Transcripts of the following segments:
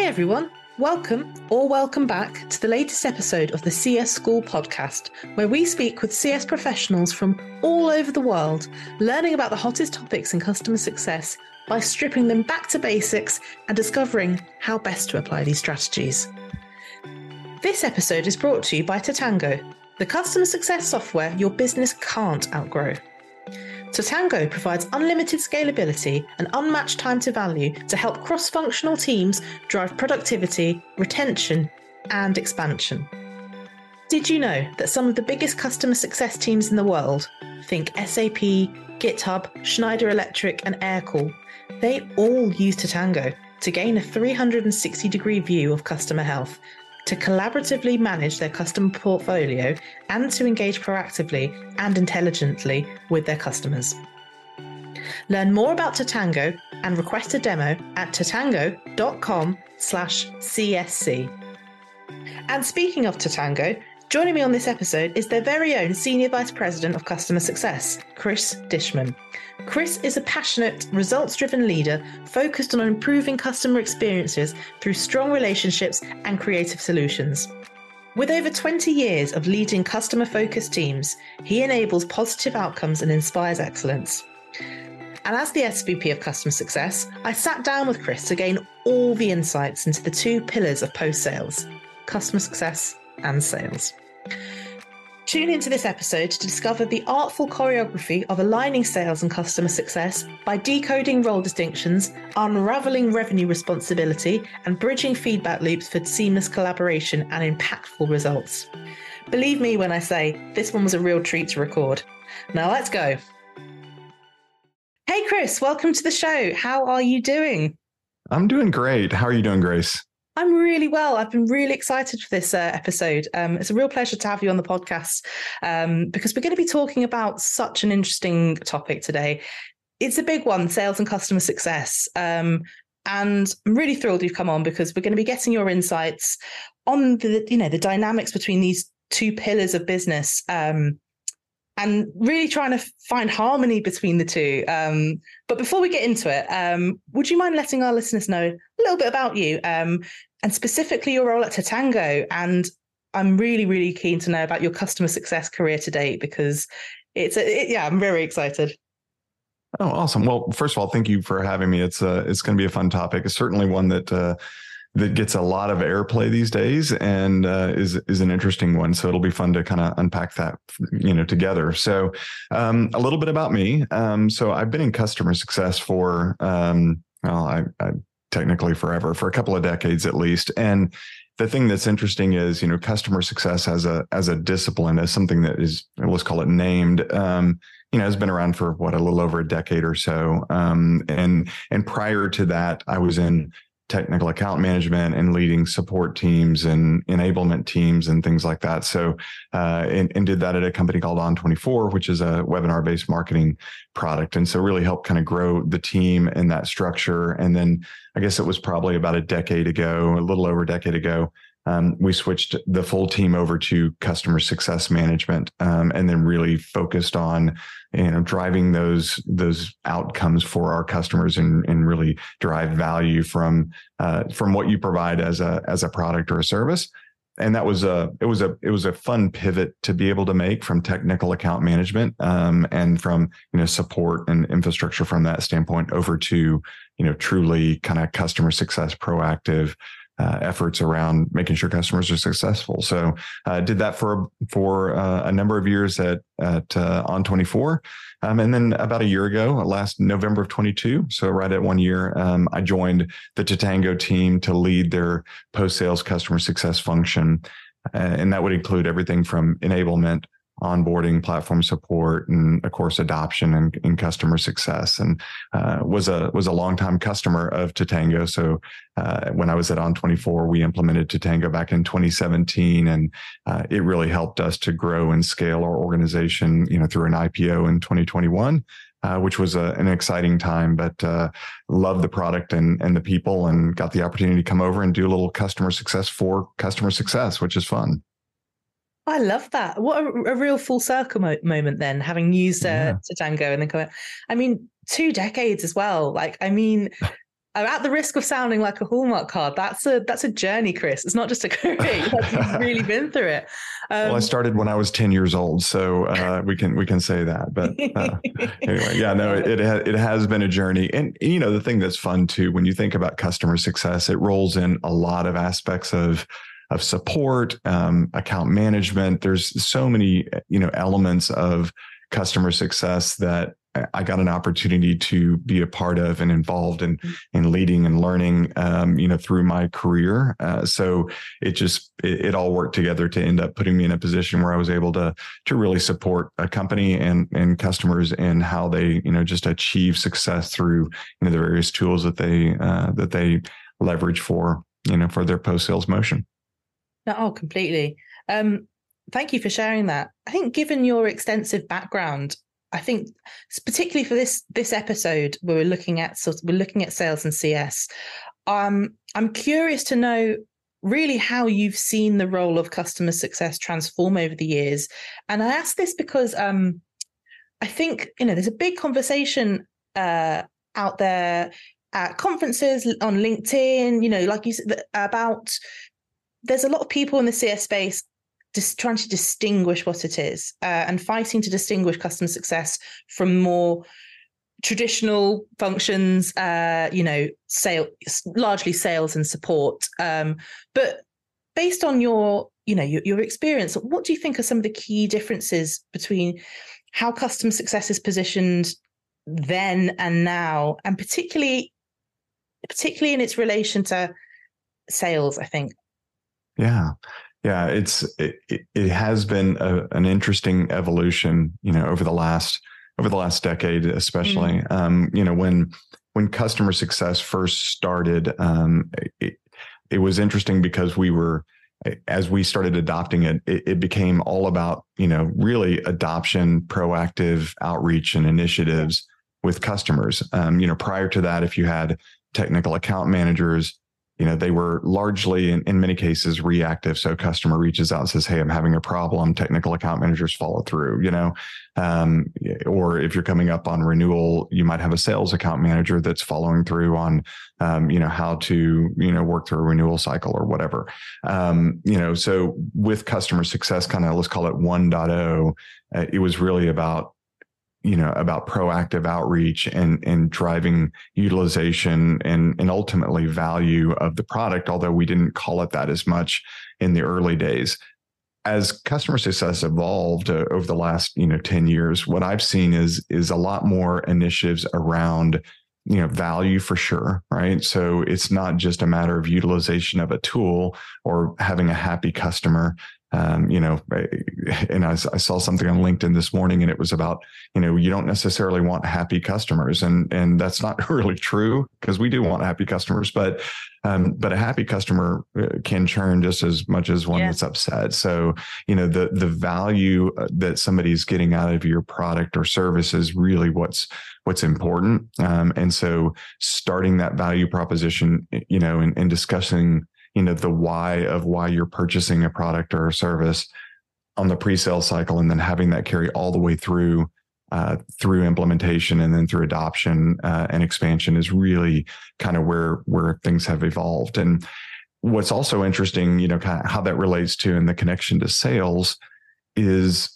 everyone, welcome back to the latest episode of the CS School podcast, where we speak with CS professionals from all over the world, learning about the hottest topics in customer success by stripping them back to basics and discovering how best to apply these strategies. This episode is brought to you by Tatango, the customer success software your business can't outgrow. Tatango provides unlimited scalability and unmatched time to value to help cross-functional teams drive productivity, retention, and expansion. Did you know that some of the biggest customer success teams in the world, think SAP, GitHub, Schneider Electric, and Aircall, they all use Tatango to gain a 360-degree view of customer health, to collaboratively manage their customer portfolio, and to engage proactively and intelligently with their customers. Learn more about Tatango and request a demo at tatango.com/CSC. And speaking of Tatango, joining me on this episode is their very own Senior Vice President of Customer Success, Chris Dishman. Chris is a passionate, results-driven leader focused on improving customer experiences through strong relationships and creative solutions. With over 20 years of leading customer-focused teams, he enables positive outcomes and inspires excellence. And as the SVP of Customer Success, I sat down with Chris to gain all the insights into the two pillars of post-sales, customer success and sales. Tune into this episode to discover the artful choreography of aligning sales and customer success by decoding role distinctions, unraveling revenue responsibility, and bridging feedback loops for seamless collaboration and impactful results. Believe me when I say this one was a real treat to record. Now let's go. Hey Chris, welcome to the show. How are you doing? I'm doing great. How are you doing, Grace? I'm really well. I've been really excited for this episode. It's a real pleasure to have you on the podcast because we're going to be talking about such an interesting topic today. It's a big one, sales and customer success. And I'm really thrilled you've come on because we're going to be getting your insights on the dynamics between these two pillars of business and really trying to find harmony between the two. But before we get into it, would you mind letting our listeners know a little bit about you and specifically your role at Tatango? And I'm really, really keen to know about your customer success career to date because I'm very excited. Oh, awesome. Well, first of all, thank you for having me. It's going to be a fun topic. It's certainly one that gets a lot of airplay these days and is an interesting one. So it'll be fun to kind of unpack that, together. So a little bit about me. So I've been in customer success for, I technically forever, for a couple of decades at least. And the thing that's interesting is, customer success as a discipline, as something that is, let's call it named, has been around for a little over a decade or so. And prior to that, I was in technical account management and leading support teams and enablement teams and things like that. So, and did that at a company called On24, which is a webinar-based marketing product. And so really helped kind of grow the team and that structure. And then I guess it was probably about a little over a decade ago, we switched the full team over to customer success management, and then really focused on, driving those outcomes for our customers and really drive value from what you provide as a product or a service. And it was a fun pivot to be able to make from technical account management, and from, support and infrastructure from that standpoint over to, truly kind of customer success, proactive efforts around making sure customers are successful. So did that for a number of years at On24. And then about a year ago, last November of 22, so right at 1 year, I joined the Tatango team to lead their post-sales customer success function. And that would include everything from enablement, onboarding, platform support, and of course, adoption and customer success. And was a longtime customer of Tatango. So when I was at On24, we implemented Tatango back in 2017, and it really helped us to grow and scale our organization, through an IPO in 2021. Which was an exciting time, but loved the product and the people, and got the opportunity to come over and do a little customer success for customer success, which is fun. I love that. What a real full circle moment then, having used Tatango and then 2 decades as well. at the risk of sounding like a Hallmark card, that's a journey, Chris. It's not just a career. You've really been through it. Well, I started when I was 10 years old, so we can say that. But anyway, yeah, no, it has been a journey. And you know, the thing that's fun too, when you think about customer success, it rolls in a lot of aspects of support, account management. There's so many, you know, elements of customer success that I got an opportunity to be a part of and involved in leading and learning, you know, through my career. So it all worked together to end up putting me in a position where I was able to really support a company and customers in how they, you know, just achieve success through, you know, the various tools that they leverage for, you know, for their post-sales motion. Oh, completely. Thank you for sharing that. I think given your extensive background, I think particularly for this episode where we're looking at sales and CS, I'm curious to know really how you've seen the role of customer success transform over the years. And I ask this because I think, you know, there's a big conversation out there at conferences, on LinkedIn, you know, like you said, about there's a lot of people in the CS space just trying to distinguish what it is and fighting to distinguish customer success from more traditional functions, you know, largely sales and support. But based on your experience, what do you think are some of the key differences between how customer success is positioned then and now, and particularly in its relation to sales, I think? Yeah. Yeah, it has been an interesting evolution, you know, over the last decade, especially. You know, when customer success first started, it was interesting because as we started adopting it, it became all about, you know, really adoption, proactive outreach and initiatives with customers. You know, prior to that, if you had technical account managers, you know, they were largely in many cases reactive. So customer reaches out and says, "Hey, I'm having a problem." Technical account managers follow through, you know, or if you're coming up on renewal, you might have a sales account manager that's following through on, you know, how to, you know, work through a renewal cycle or whatever. You know, so with customer success, kind of, let's call it 1.0, it was really about proactive outreach and driving utilization and ultimately value of the product, although we didn't call it that as much in the early days. As customer success evolved over the last, you know, 10 years, what I've seen is a lot more initiatives around, you know, value for sure, right? So it's not just a matter of utilization of a tool or having a happy customer. You know, and I saw something on LinkedIn this morning, and it was about, you know, you don't necessarily want happy customers, and that's not really true, because we do want happy customers, but a happy customer can churn just as much as one that's upset. So, you know, the value that somebody's getting out of your product or service is really what's important. And so starting that value proposition, you know, and discussing, you know, the why you're purchasing a product or a service on the pre-sale cycle, and then having that carry all the way through implementation and then through adoption and expansion is really kind of where things have evolved. And what's also interesting, you know, kind of how that relates to in the connection to sales is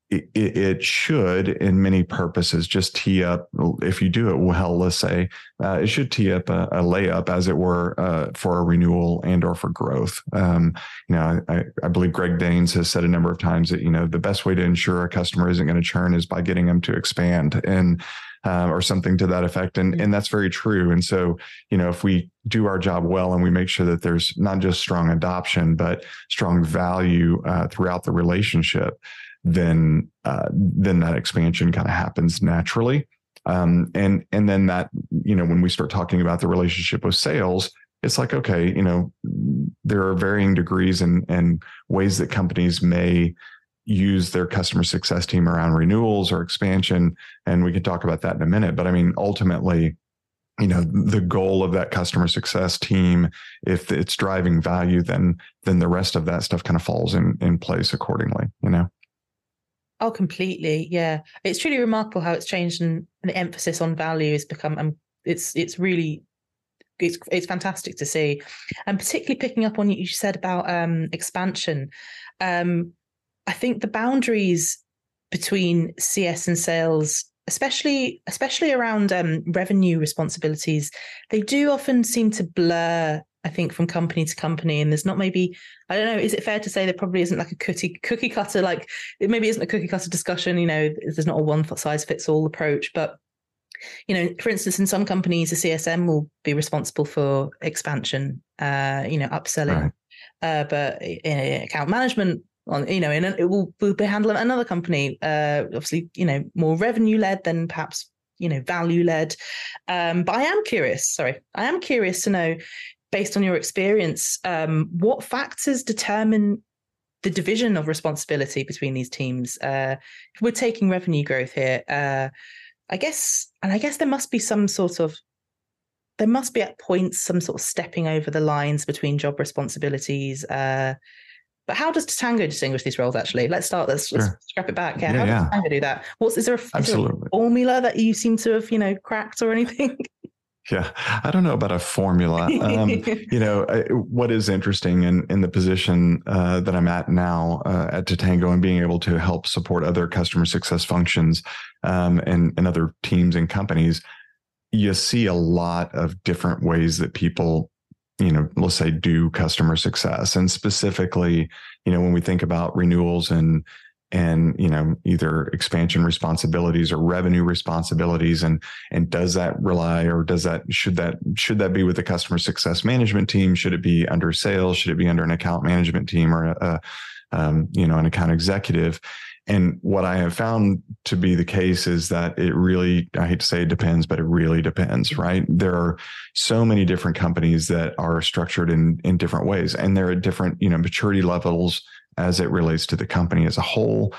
it should, in many purposes, just tee up, if you do it well, let's say, it should tee up a layup, as it were, for a renewal and or for growth. You know, I believe Greg Danes has said a number of times that, you know, the best way to ensure a customer isn't going to churn is by getting them to expand, and or something to that effect. And that's very true. And so, you know, if we do our job well and we make sure that there's not just strong adoption, but strong value throughout the relationship, then that expansion kind of happens naturally. And then that, you know, when we start talking about the relationship with sales, it's like, okay, you know, there are varying degrees and ways that companies may use their customer success team around renewals or expansion. And we can talk about that in a minute. But I mean, ultimately, you know, the goal of that customer success team, if it's driving value, then the rest of that stuff kind of falls in place accordingly, you know? Oh, completely. Yeah. It's truly remarkable how it's changed, and the emphasis on value has become, it's really it's fantastic to see, and particularly picking up on what you said about expansion. I think the boundaries between CS and sales, especially around revenue responsibilities, they do often seem to blur, I think, from company to company. And there's not, maybe, I don't know, is it fair to say there probably isn't like a cookie cutter, like it maybe isn't a cookie cutter discussion, there's not a one size fits all approach, but for instance, in some companies, the CSM will be responsible for expansion, upselling, right. But account management it will be handled another company, obviously, more revenue led than perhaps, value led. But I am curious to know, based on your experience, what factors determine the division of responsibility between these teams? If we're taking revenue growth here, I guess there must be at points some sort of stepping over the lines between job responsibilities. But how does Tatango distinguish these roles, actually? Let's scrap it back. Yeah, how does Tatango do that? Is there a formula that you seem to have, cracked or anything? Yeah, I don't know about a formula. What is interesting in the position that I'm at now at Tatango, and being able to help support other customer success functions and other teams and companies, you see a lot of different ways that people, let's say, do customer success. And specifically, when we think about renewals and either expansion responsibilities or revenue responsibilities, and does that rely, or should that be with the customer success management team? Should it be under sales? Should it be under an account management team or an account executive? And what I have found to be the case is that it really, I hate to say it depends, but it really depends, right? There are so many different companies that are structured in different ways, and they're at different, maturity levels as it relates to the company as a whole,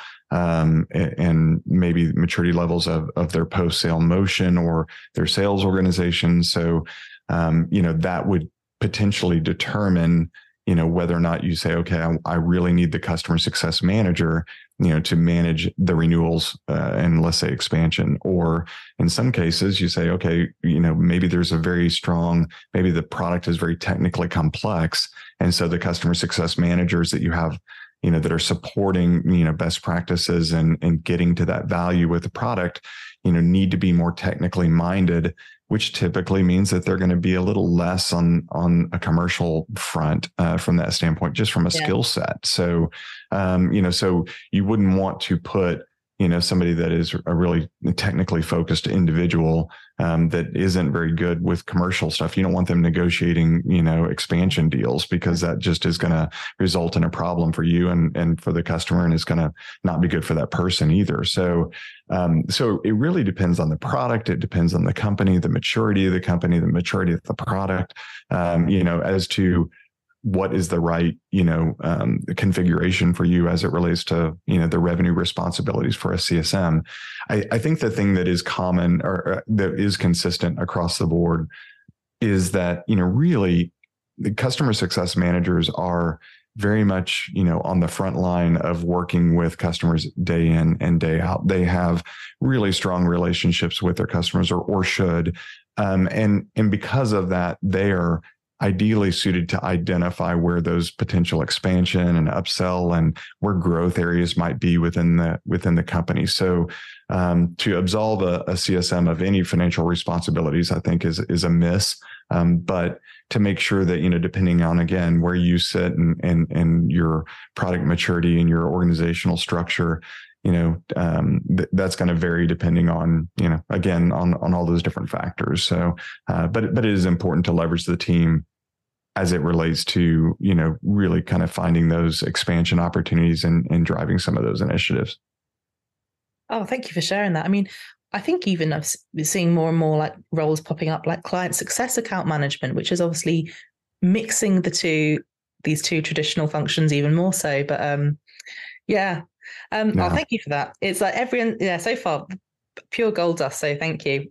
and maybe maturity levels of their post-sale motion or their sales organization. So, that would potentially determine, whether or not you say, okay, I really need the customer success manager, to manage the renewals and, let's say, expansion. Or in some cases you say, okay, maybe there's maybe the product is very technically complex. And so the customer success managers that you have, that are supporting, best practices and getting to that value with the product, need to be more technically minded, which typically means that they're going to be a little less on a commercial front from that standpoint, just from a skill set. So, so you wouldn't want to put, somebody that is a really technically focused individual that isn't very good with commercial stuff. You don't want them negotiating, expansion deals, because that just is going to result in a problem for you and for the customer, and it's going to not be good for that person either. So, so it really depends on the product. It depends on the company, the maturity of the company, the maturity of the product, as to what is the right, configuration for you as it relates to, the revenue responsibilities for a CSM. I think the thing that is common or that is consistent across the board is that, really the customer success managers are very much, on the front line of working with customers day in and day out. They have really strong relationships with their customers, or should. And because of that, they are ideally suited to identify where those potential expansion and upsell and where growth areas might be within the company. So to absolve a CSM of any financial responsibilities, I think is a miss. But to make sure that, depending on, again, where you sit and your product maturity and your organizational structure, that's going to vary depending on, again, on all those different factors. So, but it is important to leverage the team as it relates to, really kind of finding those expansion opportunities and driving some of those initiatives. Oh, thank you for sharing that. I mean, I think even I've been seeing more and more like roles popping up, like client success account management, which is obviously mixing these two traditional functions even more so. But Oh, thank you for that. It's like everyone, so far pure gold dust. So thank you.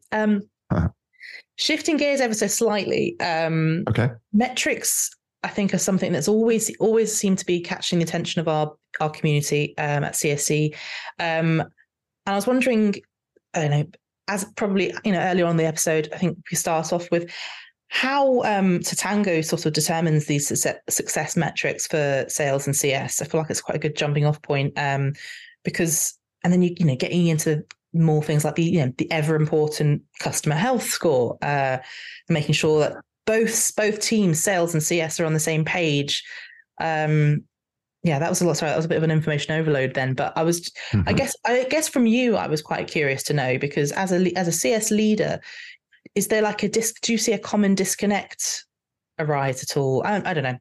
Shifting gears ever so slightly. Okay. Metrics, I think, are something that's always seemed to be catching the attention of our community at CSC. And I was wondering, I don't know, as probably, earlier on in the episode, I think we start off with, how Tatango sort of determines these success metrics for sales and CS. I feel like it's quite a good jumping off point, because, and then you know, getting into more things like the ever important customer health score, making sure that both teams, sales and CS, are on the same page. Yeah, that was a lot. Sorry, that was a bit of an information overload then. But I was, I guess from you, I was quite curious to know, because as a CS leader, is there like do you see a common disconnect arise at all? I don't know.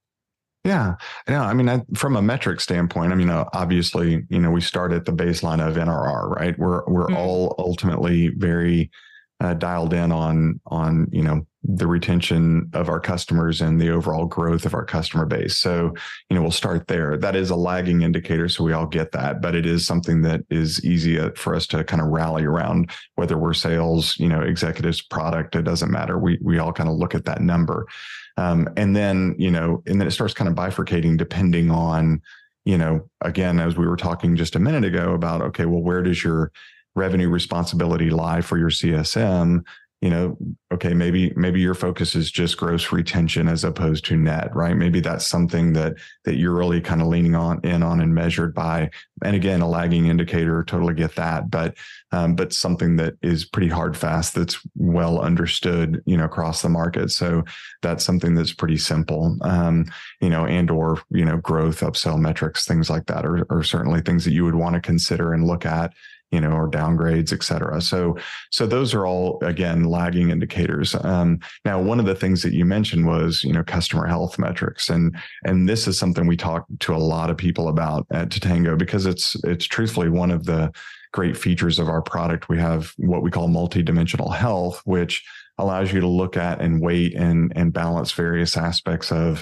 Yeah. I mean, from a metric standpoint, I mean, obviously, we start at the baseline of NRR, right? We're all ultimately very dialed in on the retention of our customers and the overall growth of our customer base. So, we'll start there. That is a lagging indicator, so we all get that, but it is something that is easy for us to kind of rally around, whether we're sales, executives, product, it doesn't matter. We all kind of look at that number. And then it starts kind of bifurcating depending on, again, as we were talking just a minute ago about, okay, well, where does your revenue responsibility lie for your CSM? Okay, maybe your focus is just gross retention as opposed to net, right? Maybe that's something that you're really kind of leaning on and measured by. And again, a lagging indicator, totally get that, but something that is pretty hard, fast, that's well understood, across the market. So that's something that's pretty simple, and or, growth, upsell metrics, things like that are certainly things that you would want to consider and look at, or downgrades, et cetera. So those are all, again, lagging indicators. Now, one of the things that you mentioned was, customer health metrics. And this is something we talk to a lot of people about at Tatango, because it's truthfully one of the great features of our product. We have what we call multidimensional health, which allows you to look at and weight and balance various aspects of,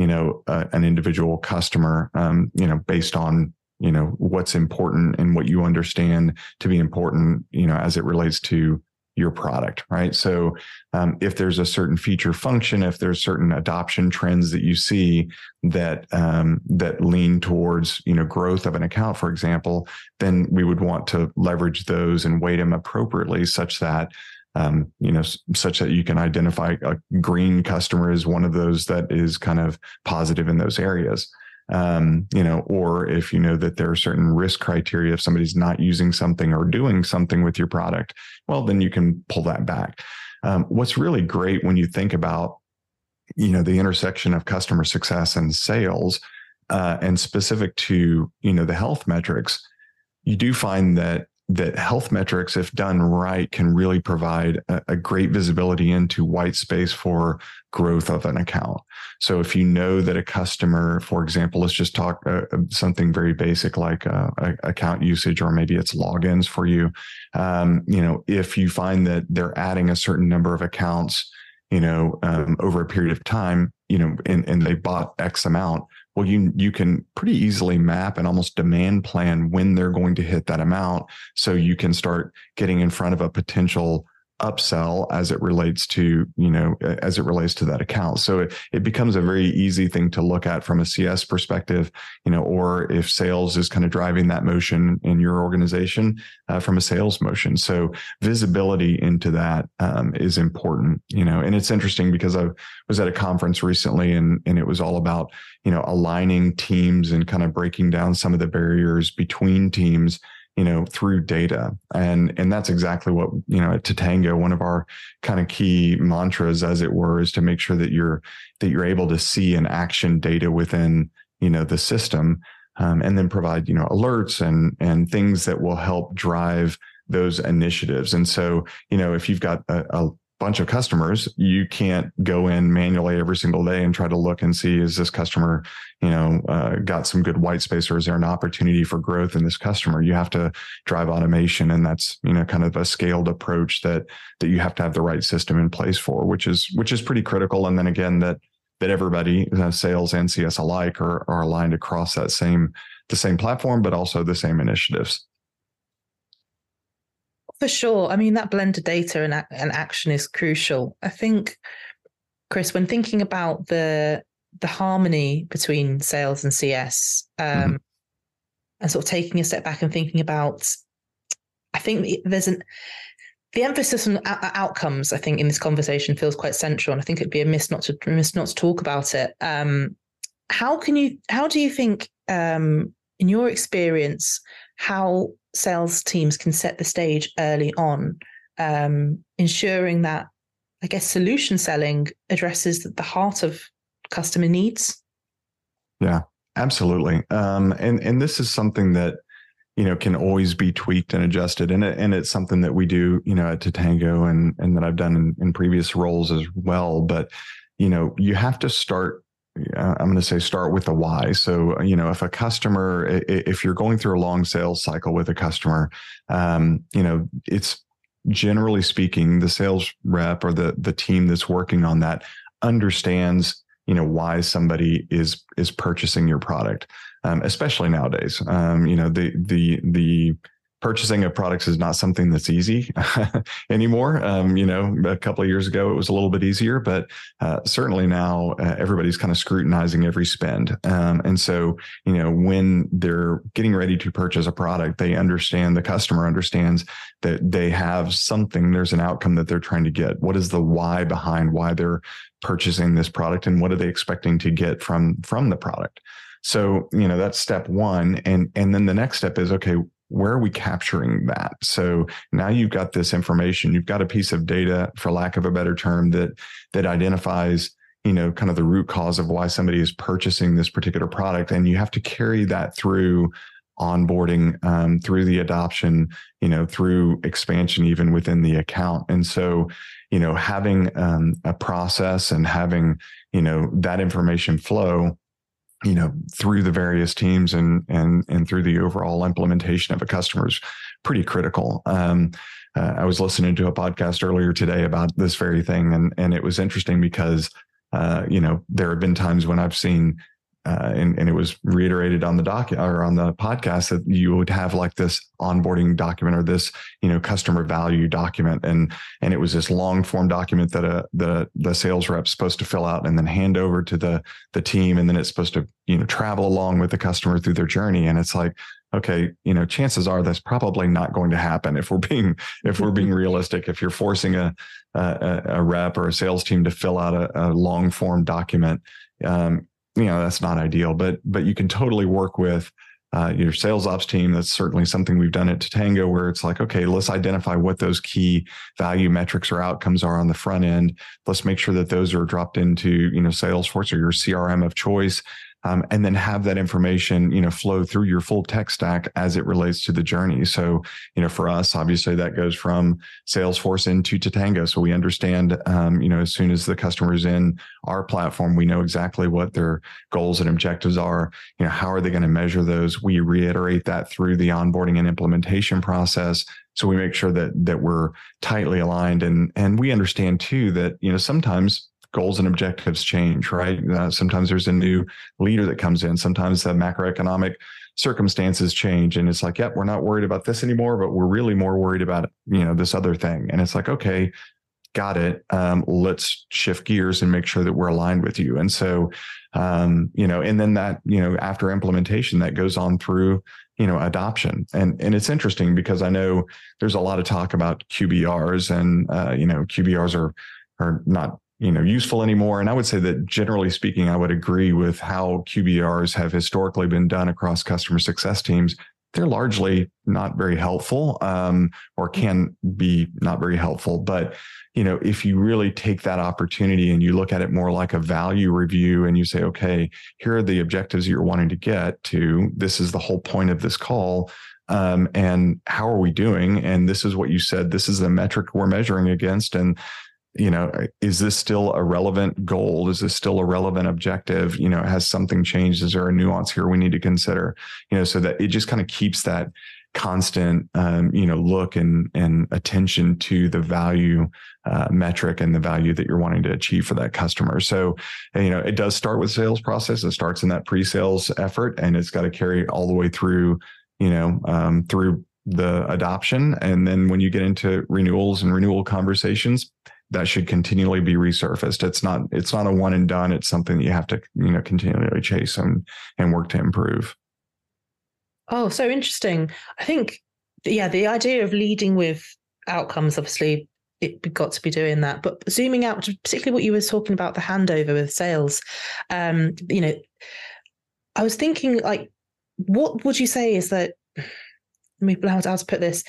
an individual customer, based on what's important and what you understand to be important, as it relates to your product, right? So if there's a certain feature function, if there's certain adoption trends that you see that lean towards, growth of an account, for example, then we would want to leverage those and weight them appropriately such that you can identify a green customer as one of those that is kind of positive in those areas. Or if you know that there are certain risk criteria, if somebody's not using something or doing something with your product, well, then you can pull that back. What's really great when you think about, the intersection of customer success and sales, and specific to, the health metrics, you do find that health metrics, if done right, can really provide a great visibility into white space for growth of an account. So if you know that a customer, for example, let's just talk something very basic like account usage, or maybe it's logins for you. If you find that they're adding a certain number of accounts, over a period of time, and they bought X amount, well, you can pretty easily map and almost demand plan when they're going to hit that amount. So you can start getting in front of a potential upsell as it relates to, that account. So it becomes a very easy thing to look at from a CS perspective, or if sales is kind of driving that motion in your organization, from a sales motion. So visibility into that is important, and it's interesting because I was at a conference recently and it was all about, aligning teams and kind of breaking down some of the barriers between teams, through data. And that's exactly what, at Tatango, one of our kind of key mantras, as it were, is to make sure that you're able to see and action data within, the system, and then provide, alerts and things that will help drive those initiatives. And so, if you've got a bunch of customers, you can't go in manually every single day and try to look and see, is this customer, got some good white space, or is there an opportunity for growth in this customer? You have to drive automation, and that's, kind of a scaled approach that you have to have the right system in place for, which is pretty critical. And then again, that everybody, sales and CS alike, are aligned across the same platform, but also the same initiatives. For sure. I mean, that blend of data and action is crucial. I think, Chris, when thinking about the harmony between sales and CS, and sort of taking a step back and thinking about, I think there's the emphasis on outcomes, I think, in this conversation feels quite central, and I think it'd be a miss not to talk about it. How do you think, in your experience, how sales teams can set the stage early on, ensuring that, I guess, solution selling addresses the heart of customer needs? Yeah, absolutely. And this is something that, can always be tweaked and adjusted. And it's something that we do, at Tatango and that I've done in previous roles as well. But, you have to start with the why. So, if a customer, if you're going through a long sales cycle with a customer, it's generally speaking, the sales rep or the team that's working on that understands, why somebody is purchasing your product. Especially nowadays, the purchasing of products is not something that's easy anymore. A couple of years ago, it was a little bit easier, but certainly now everybody's kind of scrutinizing every spend. And so, when they're getting ready to purchase a product, the customer understands that they have something, there's an outcome that they're trying to get. What is the why behind why they're purchasing this product, and what are they expecting to get from the product? So, that's step one. And then the next step is, okay, where are we capturing that? So now you've got this information, you've got a piece of data, for lack of a better term, that identifies, kind of the root cause of why somebody is purchasing this particular product. And you have to carry that through onboarding, through the adoption, through expansion, even within the account. And so, having a process and having, that information flow, through the various teams and through the overall implementation of a customer is pretty critical. I was listening to a podcast earlier today about this very thing, and it was interesting because, there have been times when I've seen, and it was reiterated on the on the podcast, that you would have like this onboarding document or this, customer value document. And it was this long form document that the sales rep's supposed to fill out and then hand over to the team. And then it's supposed to, travel along with the customer through their journey. And it's like, okay, chances are that's probably not going to happen if we're being realistic. If you're forcing a rep or a sales team to fill out a long form document, that's not ideal, but you can totally work with your sales ops team. That's certainly something we've done at Tatango, where it's like, okay, let's identify what those key value metrics or outcomes are on the front end. Let's make sure that those are dropped into, Salesforce or your CRM of choice. And then have that information, flow through your full tech stack as it relates to the journey. So, for us, obviously that goes from Salesforce into Tatango. So we understand, as soon as the customer is in our platform, we know exactly what their goals and objectives are. How are they going to measure those? We reiterate that through the onboarding and implementation process. So we make sure that we're tightly aligned, and we understand too that, sometimes goals and objectives change, right? Sometimes there's a new leader that comes in. Sometimes the macroeconomic circumstances change, and it's like, yep, we're not worried about this anymore, but we're really more worried about, this other thing. And it's like, okay, got it. Let's shift gears and make sure that we're aligned with you. And so, and then that, after implementation, that goes on through, adoption. And it's interesting because I know there's a lot of talk about QBRs, and, QBRs are not, useful anymore. And I would say that generally speaking, I would agree with how QBRs have historically been done across customer success teams. They're largely not very helpful, or can be not very helpful. But, if you really take that opportunity and you look at it more like a value review, and you say, okay, here are the objectives you're wanting to get to. This is the whole point of this call. And how are we doing? And this is what you said. This is the metric we're measuring against. And is this still a relevant goal? Is this still a relevant objective? Has something changed? Is there a nuance here we need to consider? So that it just kind of keeps that constant, look and attention to the value metric and the value that you're wanting to achieve for that customer. So, it does start with sales process. It starts in that pre-sales effort, and it's got to carry all the way through, through the adoption. And then when you get into renewals and renewal conversations, that should continually be resurfaced. It's not a one and done. It's something that you have to, continually chase and work to improve. Oh, so interesting. I think, the idea of leading with outcomes, obviously it got to be doing that. But zooming out, particularly what you were talking about, the handover with sales, you know, I was thinking, like, what would you say is that, how to put this,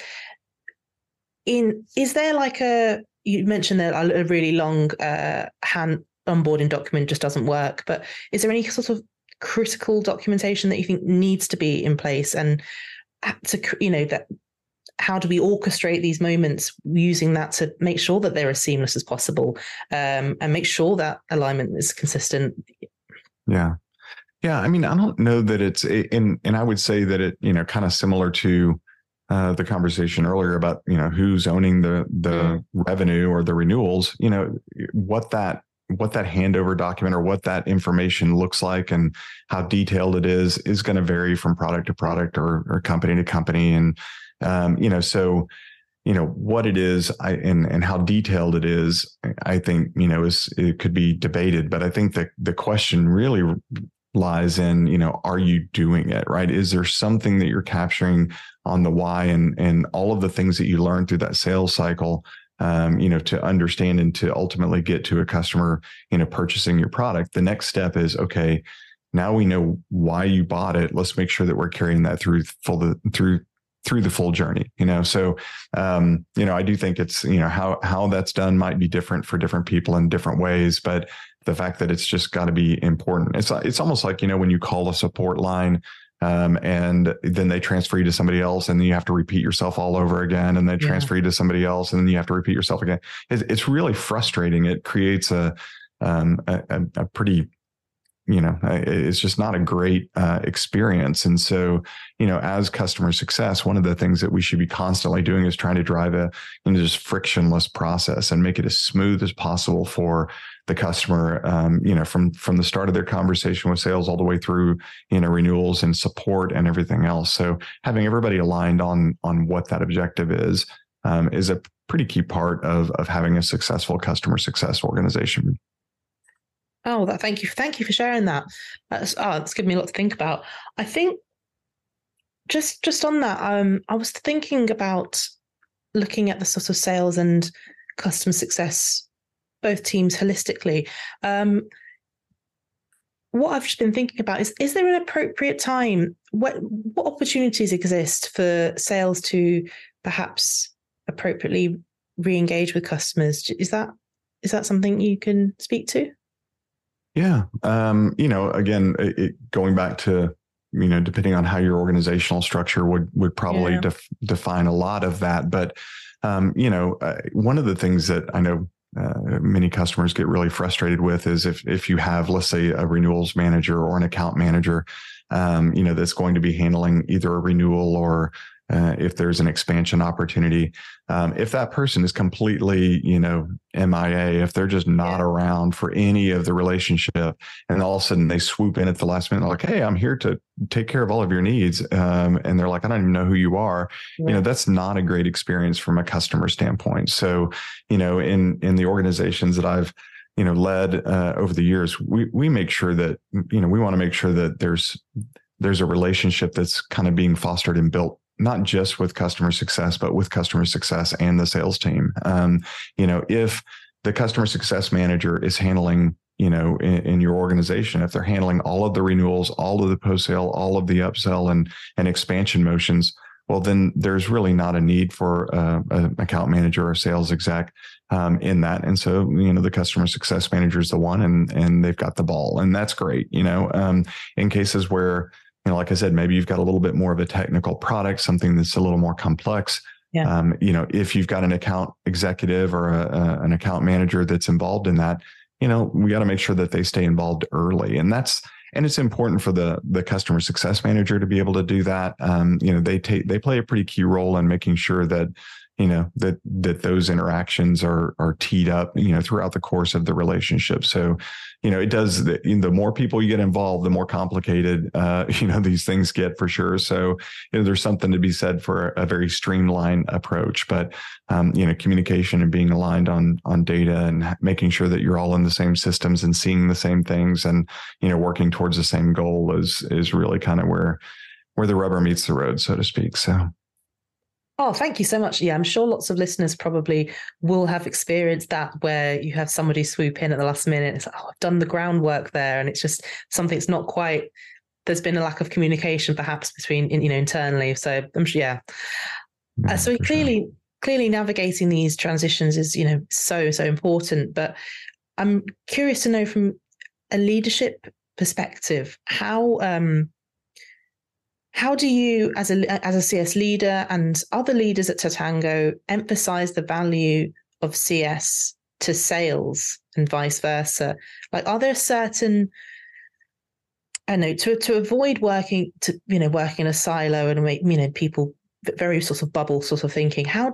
is there like you mentioned that a really long hand onboarding document just doesn't work, but is there any sort of critical documentation that you think needs to be in place, and to, you know, that how do we orchestrate these moments using that to make sure that they're as seamless as possible, and make sure that alignment is consistent? Yeah. I mean, I don't know that it's and I would say that it, you know, kind of similar to the conversation earlier about, you know, who's owning the revenue or the renewals, you know, what that handover document or what that information looks like and how detailed it is going to vary from product to product or company to company. And, you know, so, you know, what it is and how detailed it is, I think, you know, it could be debated, but I think that the question really lies in, you know, are you doing it right? Is there something that you're capturing on the why and all of the things that you learned through that sales cycle, you know, to understand and to ultimately get to a customer, you know, purchasing your product? The next step is, okay, now we know why you bought it. Let's make sure that we're carrying that through the full journey, you know? So, you know, I do think it's, you know, how that's done might be different for different people in different ways, but the fact that it's just got to be important. It's almost like, you know, when you call a support line, and then they transfer you to somebody else, and then you have to repeat yourself all over again, and they transfer you to somebody else, and then you have to repeat yourself again. It's really frustrating. It creates a pretty, you know, it's just not a great experience. And so, you know, as customer success, one of the things that we should be constantly doing is trying to drive a, you know, just frictionless process and make it as smooth as possible for the customer, you know, from the start of their conversation with sales all the way through, you know, renewals and support and everything else. So having everybody aligned on what that objective is a pretty key part of having a successful customer success organization. Oh, thank you for sharing that. It's given me a lot to think about. I think just on that, I was thinking about looking at the sort of sales and customer success, both teams holistically. What I've just been thinking about is there an appropriate time? What opportunities exist for sales to perhaps appropriately re-engage with customers? Is that something you can speak to? Yeah. You know, again, going back to, you know, depending on how your organizational structure would probably define a lot of that. But, you know, one of the things that I know many customers get really frustrated with is if you have, let's say, a renewals manager or an account manager, you know, that's going to be handling either a renewal or if there's an expansion opportunity, if that person is completely, you know, MIA, if they're just not around for any of the relationship, and all of a sudden they swoop in at the last minute, like, hey, I'm here to take care of all of your needs. And they're like, I don't even know who you are. Yeah. You know, that's not a great experience from a customer standpoint. So, you know, in the organizations that I've, you know, led over the years, we make sure that, you know, we want to make sure that there's a relationship that's kind of being fostered and built, not just with customer success, but with customer success and the sales team. You know, if the customer success manager is handling, you know, in your organization, if they're handling all of the renewals, all of the post-sale, all of the upsell and expansion motions, well, then there's really not a need for an account manager or sales exec in that. And so, you know, the customer success manager is the one, and they've got the ball, and that's great. You know, in cases where, you know, like I said, maybe you've got a little bit more of a technical product, something that's a little more complex. Yeah. You know, if you've got an account executive or an account manager that's involved in that, you know, we got to make sure that they stay involved early. And it's important for the customer success manager to be able to do that. You know, they play a pretty key role in making sure that, you know, that those interactions are teed up, you know, throughout the course of the relationship. So, you know, it does, the more people you get involved, the more complicated, you know, these things get, for sure. So, you know, there's something to be said for a very streamlined approach, but, you know, communication and being aligned on data and making sure that you're all in the same systems and seeing the same things and, you know, working towards the same goal is really kind of where the rubber meets the road, so to speak. So. Oh, thank you so much. Yeah, I'm sure lots of listeners probably will have experienced that, where you have somebody swoop in at the last minute. It's like, oh, I've done the groundwork there, and it's just something that's not quite. There's been a lack of communication, perhaps between internally. So I'm sure, yeah. So clearly navigating these transitions is so important. But I'm curious to know, from a leadership perspective, how do you, as a CS leader and other leaders at Tatango, emphasize the value of CS to sales and vice versa? Like, are there certain, I know, to avoid working in a silo and make people very sort of bubble sort of thinking? How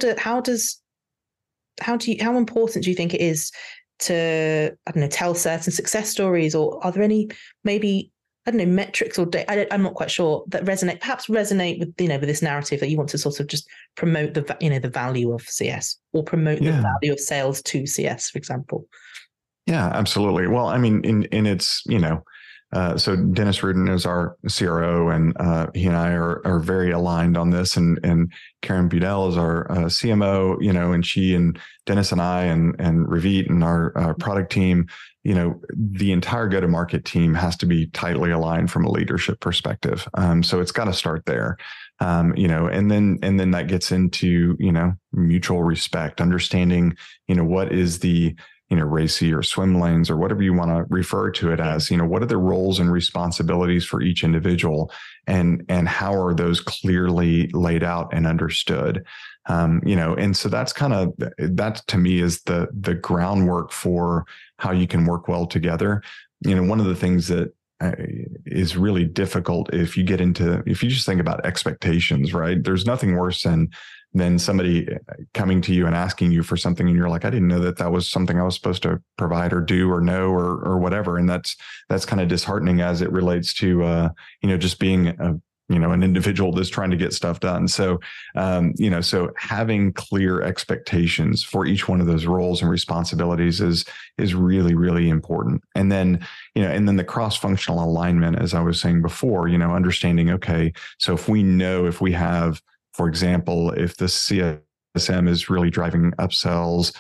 important do you think it is to, I don't know, tell certain success stories, or are there any maybe, I don't know, metrics or I'm not quite sure, that resonate with with this narrative that you want to sort of just promote the value of CS, or promote the value of sales to CS, for example? Yeah, absolutely. Well, I mean, in its, so Dennis Rudin is our CRO, and he and I are very aligned on this. And Karen Budell is our CMO, and she and Dennis and I and Ravit and our product team, the entire go-to-market team has to be tightly aligned from a leadership perspective. So it's got to start there, and then that gets into, mutual respect, understanding, what is the RACI or swim lanes or whatever you want to refer to it as, what are the roles and responsibilities for each individual, and how are those clearly laid out and understood? And so that's that to me is the groundwork for how you can work well together. One of the things that is really difficult if you just think about expectations, right? There's nothing worse than somebody coming to you and asking you for something, and you're like, I didn't know that was something I was supposed to provide or do or know or whatever. And that's kind of disheartening as it relates to, just being an individual that's trying to get stuff done. So, so having clear expectations for each one of those roles and responsibilities is really, really important. And then, the cross-functional alignment, as I was saying before, understanding, okay, so if we have, for example, if the CSM is really driving upsells,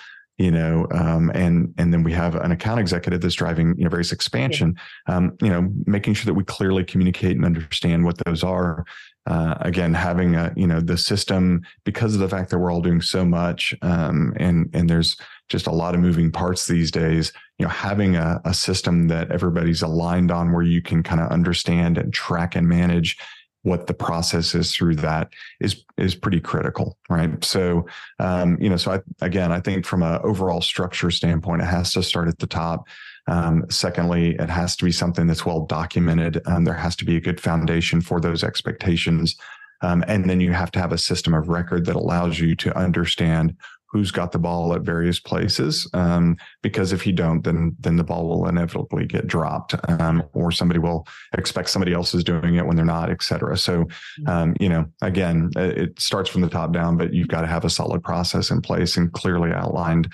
and then we have an account executive that's driving, various expansion, making sure that we clearly communicate and understand what those are. Again, having the system, because of the fact that we're all doing so much, and there's just a lot of moving parts these days, having a system that everybody's aligned on, where you can kind of understand and track and manage what the process is through that is pretty critical, right? So, I think from an overall structure standpoint, it has to start at the top. Secondly, it has to be something that's well documented. There has to be a good foundation for those expectations. And then you have to have a system of record that allows you to understand who's got the ball at various places. Because if you don't, then the ball will inevitably get dropped, or somebody will expect somebody else is doing it when they're not, et cetera. So, again, it starts from the top down, but you've got to have a solid process in place and clearly outlined,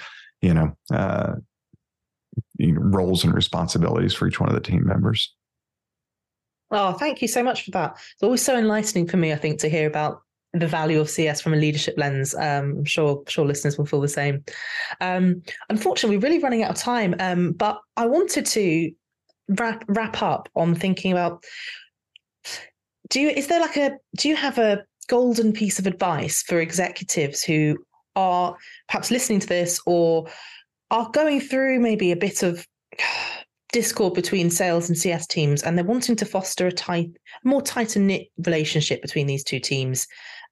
roles and responsibilities for each one of the team members. Oh, thank you so much for that. It's always so enlightening for me, I think, to hear about the value of CS from a leadership lens. I'm sure listeners will feel the same. Unfortunately, we're really running out of time, but I wanted to wrap up on thinking about, do you have a golden piece of advice for executives who are perhaps listening to this, or are going through maybe a bit of discord between sales and CS teams, and they're wanting to foster a more tighter knit relationship between these two teams?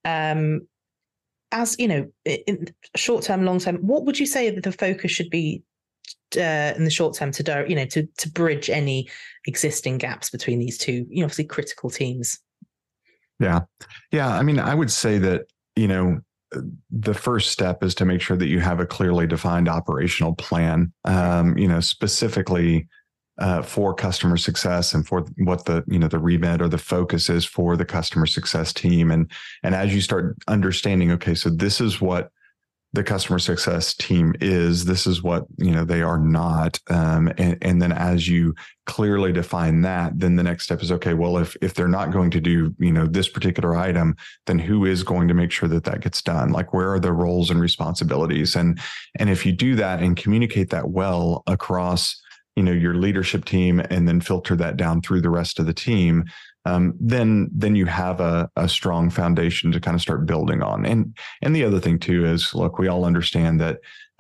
As in short term, long term, what would you say that the focus should be in the short term to bridge any existing gaps between these two, obviously critical teams? Yeah. I mean, I would say that, the first step is to make sure that you have a clearly defined operational plan, specifically for customer success, and for what the remit or the focus is for the customer success team. And as you start understanding, okay, so this is what the customer success team is. This is what, they are not. And then as you clearly define that, then the next step is, okay, well, if they're not going to do, this particular item, then who is going to make sure that that gets done? Like, where are the roles and responsibilities? And if you do that and communicate that well across, your leadership team, and then filter that down through the rest of the team, then you have a strong foundation to kind of start building on. And the other thing too is, look, we all understand that,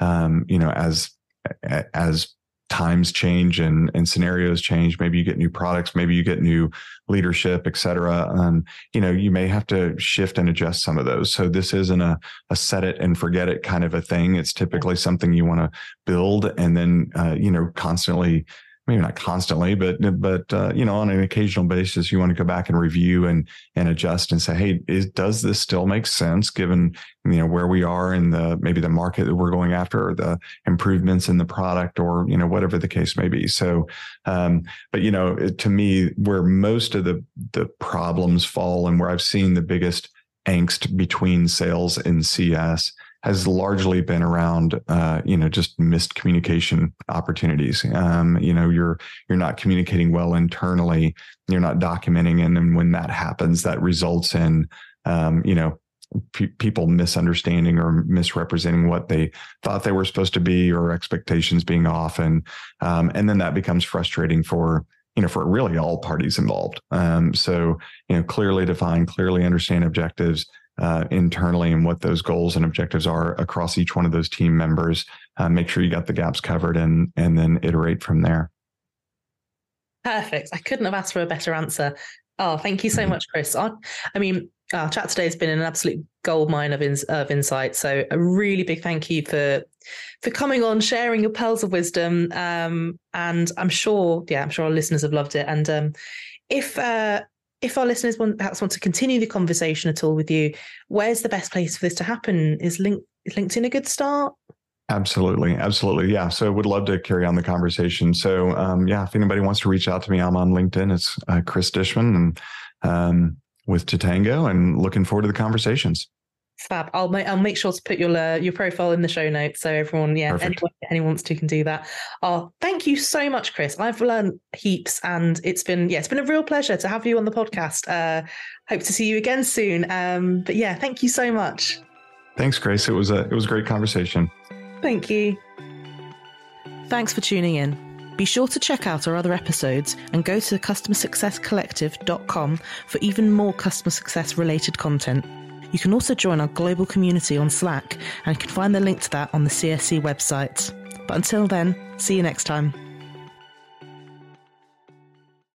as times change and scenarios change, maybe you get new products, maybe you get new leadership, et cetera. You may have to shift and adjust some of those. So this isn't a set it and forget it kind of a thing. It's typically something you want to build and then, constantly, maybe not constantly, but on an occasional basis, you want to go back and review and adjust and say, hey, does this still make sense given, where we are in maybe the market that we're going after, or the improvements in the product, or, whatever the case may be. So, to me, where most of the problems fall and where I've seen the biggest angst between sales and CS has largely been around, just missed communication opportunities. You're not communicating well internally. You're not documenting, and then when that happens, that results in, people misunderstanding or misrepresenting what they thought they were supposed to be, or expectations being off, and then that becomes frustrating for really all parties involved. So clearly define, clearly understand objectives internally and what those goals and objectives are across each one of those team members. Make sure you got the gaps covered, and then iterate from there. Perfect. I couldn't have asked for a better answer. Oh, thank you so much, Chris. Our chat today has been an absolute goldmine of insight. So a really big thank you for coming on, sharing your pearls of wisdom. And I'm sure our listeners have loved it. And if our listeners perhaps want to continue the conversation at all with you, where's the best place for this to happen? Is LinkedIn a good start? Absolutely. Yeah. So would love to carry on the conversation. So if anybody wants to reach out to me, I'm on LinkedIn. It's Chris Dishman, and with Tatango, and looking forward to the conversations. Fab. I'll make sure to put your profile in the show notes, so everyone, anyone wants to can do that. Oh, thank you so much, Chris. I've learned heaps, and it's been a real pleasure to have you on the podcast. Hope to see you again soon. Thank you so much. Thanks, Grace. It was a great conversation. Thank you. Thanks for tuning in. Be sure to check out our other episodes and go to customersuccesscollective.com for even more customer success related content. You can also join our global community on Slack, and you can find the link to that on the CSC website. But until then, see you next time.